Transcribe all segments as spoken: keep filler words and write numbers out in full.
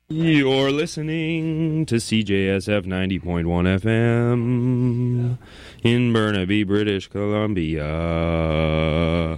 You're listening to C J S F ninety point one F M in Burnaby, British Columbia.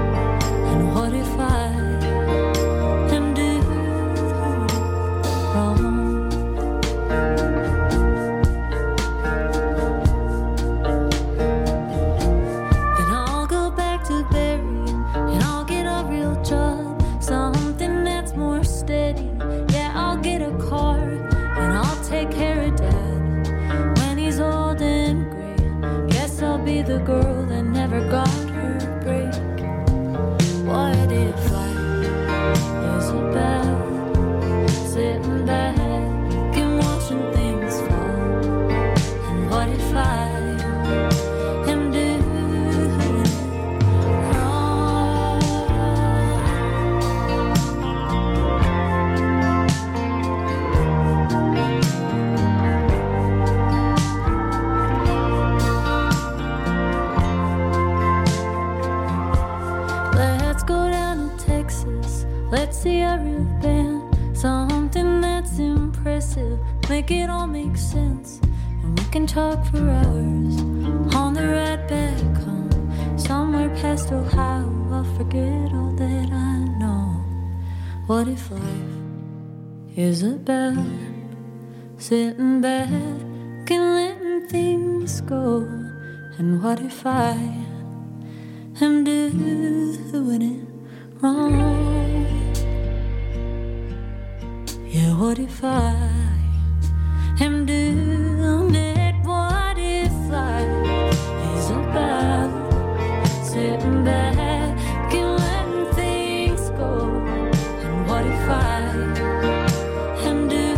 From Let's see a real band, something that's impressive. Make it all make sense, and we can talk for hours. On the ride back home, somewhere past Ohio, I'll forget all that I know. What if life is about sitting back and letting things go? And what if I am doing it wrong? Yeah, what if I am doing it? What if life is about sitting back and letting things go? And what if I am doing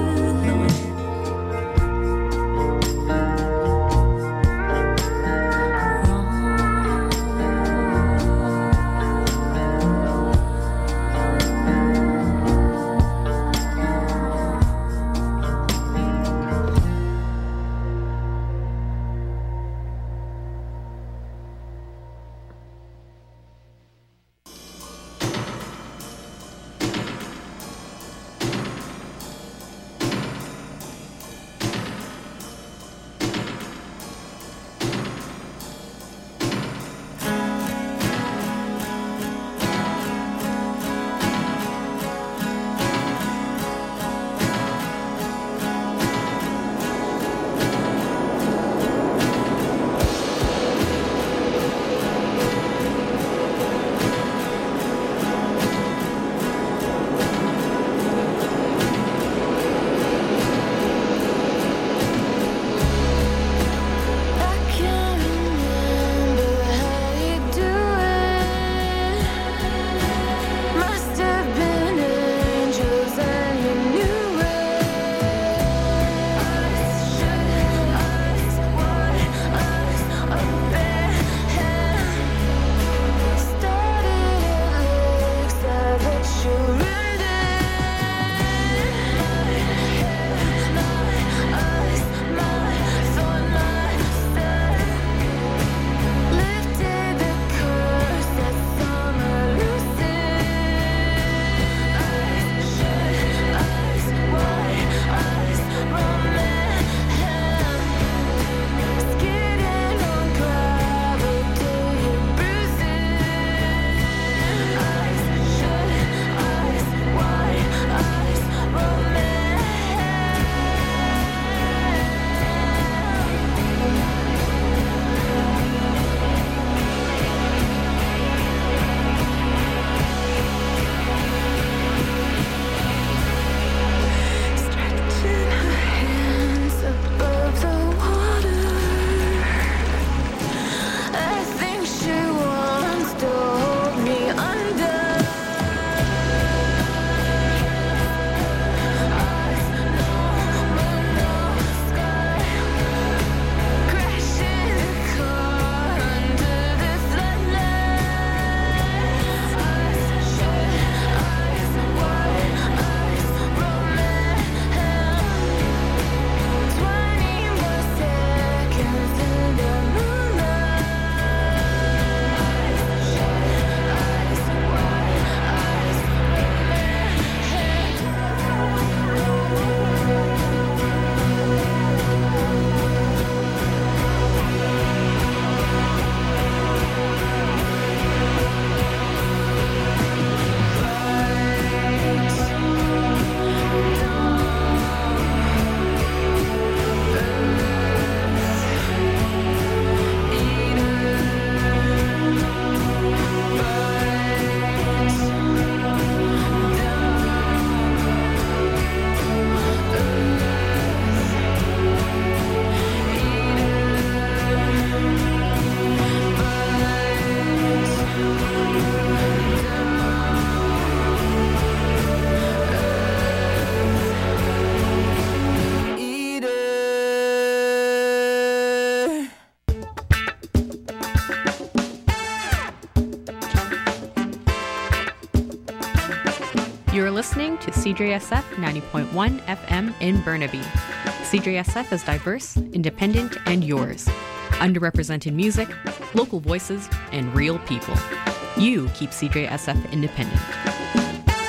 You're listening to C J S F ninety point one F M in Burnaby. C J S F is diverse, independent, and yours. Underrepresented music, local voices, and real people. You keep C J S F independent.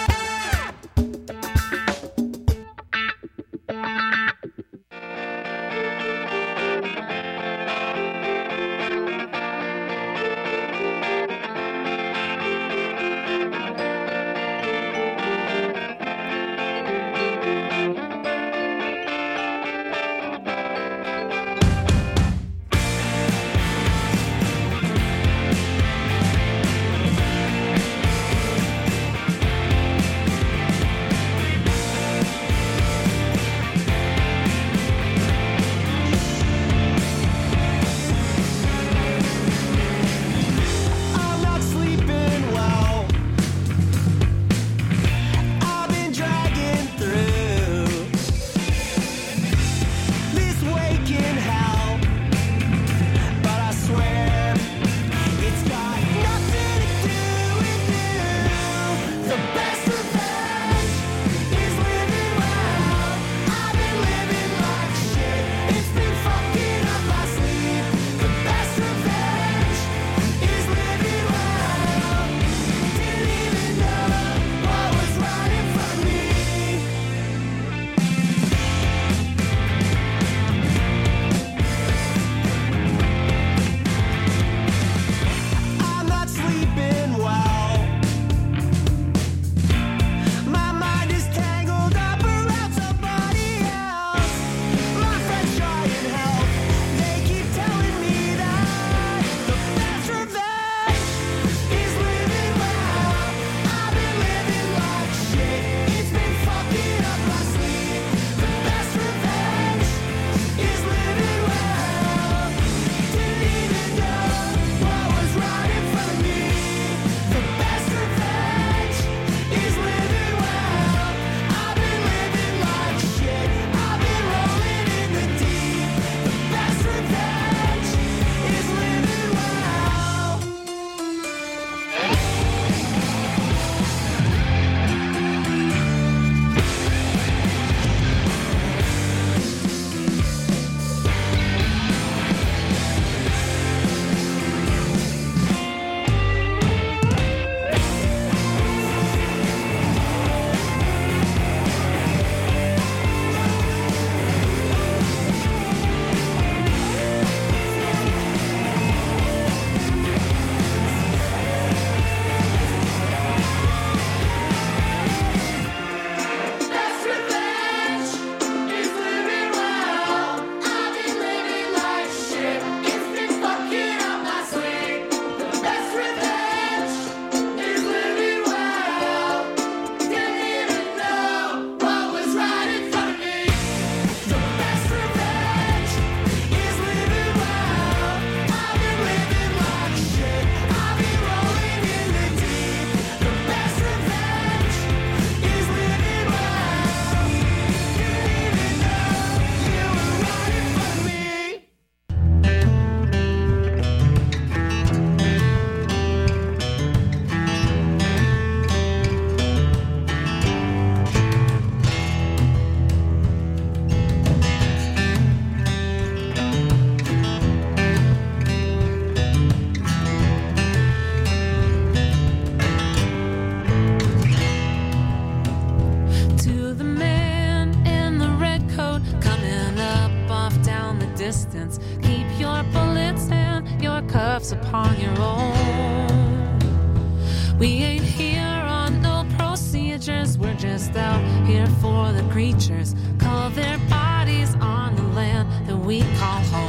steps upon your own. We ain't here on no procedures, we're just out here for the creatures. Call their bodies on the land that we call home.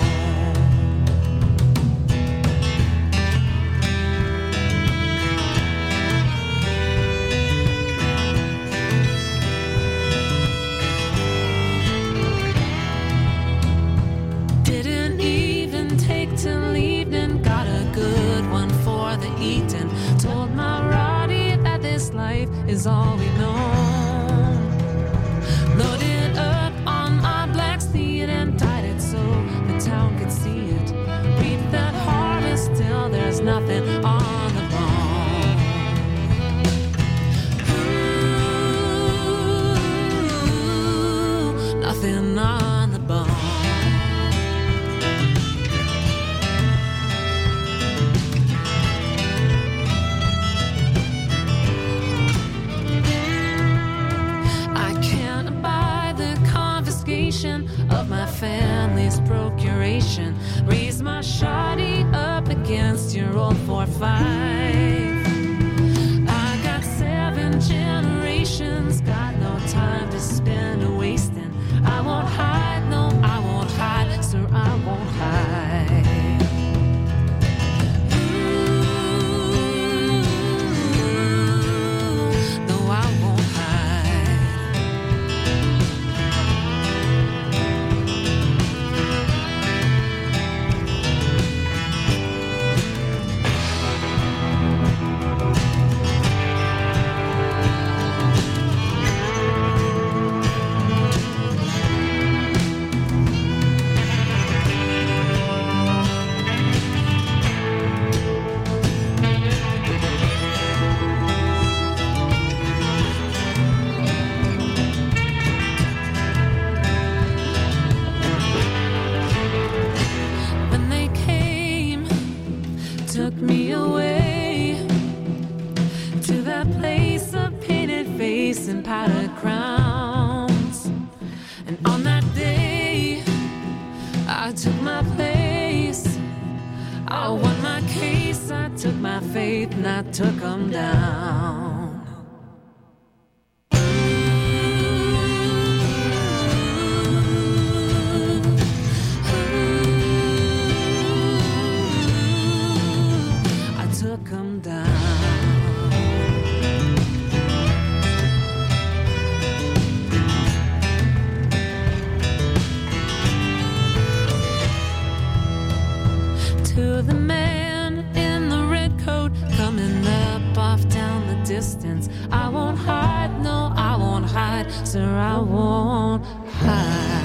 Till evening, got a good one for the eating. Told my Roddy that this life is all we know. Loaded up on my black steed and tied it so the town could see it. Reap that harvest till there's nothing on the bone. Ooh, nothing on the bone. Of my family's procuration, raise my shoddy up against your old four five. I got seven generations, got no time to spend a wasting. I won't hide, no, I won't hide, sir, I won't hide. Ooh, no, I won't hide. Took me away to that place of painted face and powdered crowns. And on that day, I took my place. I won my case, I took my faith, and I took them down. Took 'em down. To the man in the red coat coming up off down the distance, I won't hide, no, I won't hide, sir, I won't hide.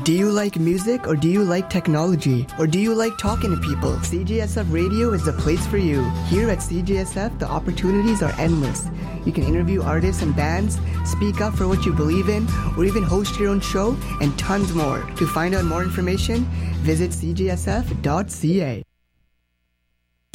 Do you like music, or do you like technology? Or do you like talking to people? C J S F Radio is the place for you. Here at C J S F, the opportunities are endless. You can interview artists and bands, speak up for what you believe in, or even host your own show, and tons more. To find out more information, visit c j s f dot c a.